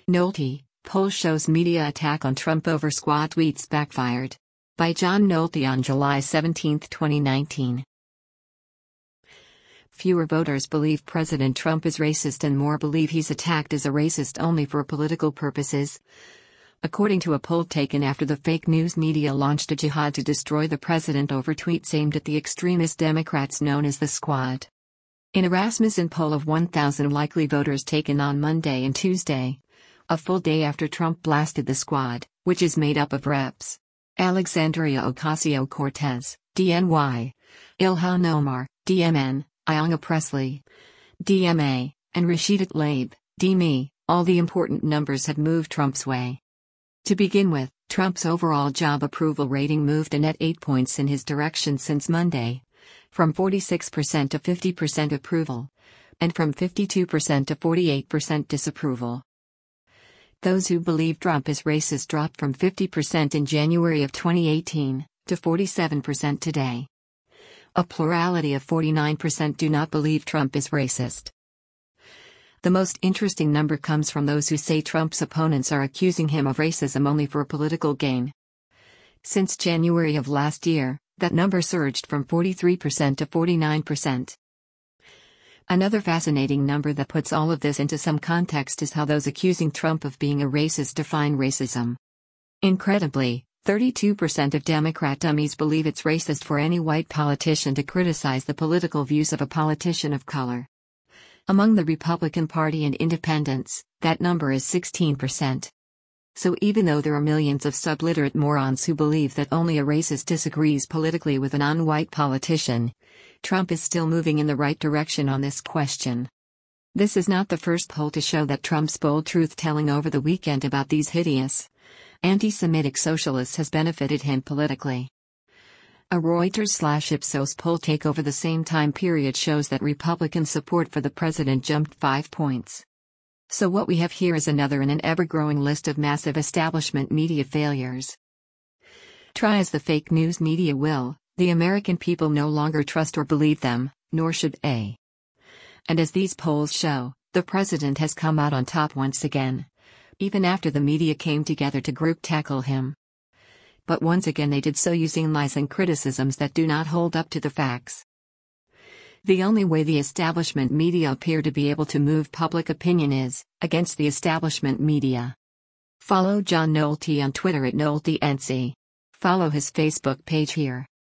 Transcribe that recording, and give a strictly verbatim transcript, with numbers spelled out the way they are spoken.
Nolte, poll shows media attack on Trump over squad tweets backfired. By John Nolte on July seventeenth, twenty nineteen. Fewer voters believe President Trump is racist and more believe he's attacked as a racist only for political purposes. According to a poll taken after the fake news media launched a jihad to destroy the president over tweets aimed at the extremist Democrats known as the Squad. In a Rasmussen poll of one thousand likely voters taken on Monday and Tuesday, a full day after Trump blasted the Squad, which is made up of Reps Alexandria Ocasio-Cortez, D N Y, Ilhan Omar, D M N, Ayanna Pressley, D M A, and Rashida Tlaib, D M E, all the important numbers had moved Trump's way. To begin with, Trump's overall job approval rating moved a net eight points in his direction since Monday, from forty-six percent to fifty percent approval, and from fifty-two percent to forty-eight percent disapproval. Those who believe Trump is racist dropped from fifty percent in January of twenty eighteen, to forty-seven percent today. A plurality of forty-nine percent do not believe Trump is racist. The most interesting number comes from those who say Trump's opponents are accusing him of racism only for political gain. Since January of last year, that number surged from forty-three percent to forty-nine percent. Another fascinating number that puts all of this into some context is how those accusing Trump of being a racist define racism. Incredibly, thirty-two percent of Democrat dummies believe it's racist for any white politician to criticize the political views of a politician of color. Among the Republican Party and independents, that number is sixteen percent. So even though there are millions of subliterate morons who believe that only a racist disagrees politically with a non-white politician, Trump is still moving in the right direction on this question. This is not the first poll to show that Trump's bold truth-telling over the weekend about these hideous, anti-Semitic socialists has benefited him politically. A Reuters/Ipsos poll taken over the same time period shows that Republican support for the president jumped five points. So what we have here is another in an ever-growing list of massive establishment media failures. Try as the fake news media will, the American people no longer trust or believe them, nor should they. And as these polls show, the president has come out on top once again, even after the media came together to group tackle him. But once again they did so using lies and criticisms that do not hold up to the facts. The only way the establishment media appear to be able to move public opinion is against the establishment media. Follow John Nolte on Twitter at NolteNC. Follow his Facebook page here.